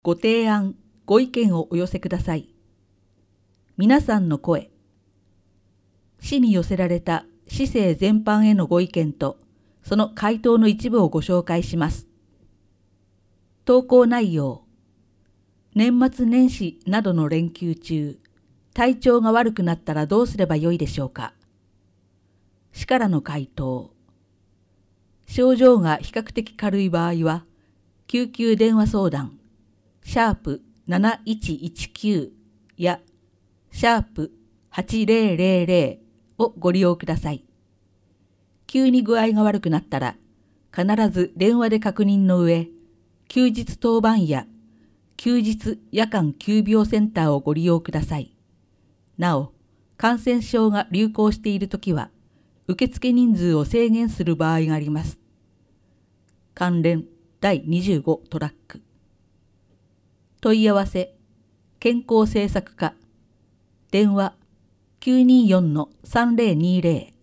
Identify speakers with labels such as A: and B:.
A: ご提案、ご意見をお寄せください。皆さんの声。市に寄せられた市政全般へのご意見と、その回答の一部をご紹介します。投稿内容。年末年始などの連休中、体調が悪くなったらどうすればよいでしょうか。市からの回答。症状が比較的軽い場合は、救急電話相談、#7119 や#8000をご利用ください。急に具合が悪くなったら、必ず電話で確認の上、休日当番や休日夜間急病センターをご利用ください。なお、感染症が流行しているときは、受付人数を制限する場合があります。関連第25トラック。問い合わせ、健康政策課、電話 924-3020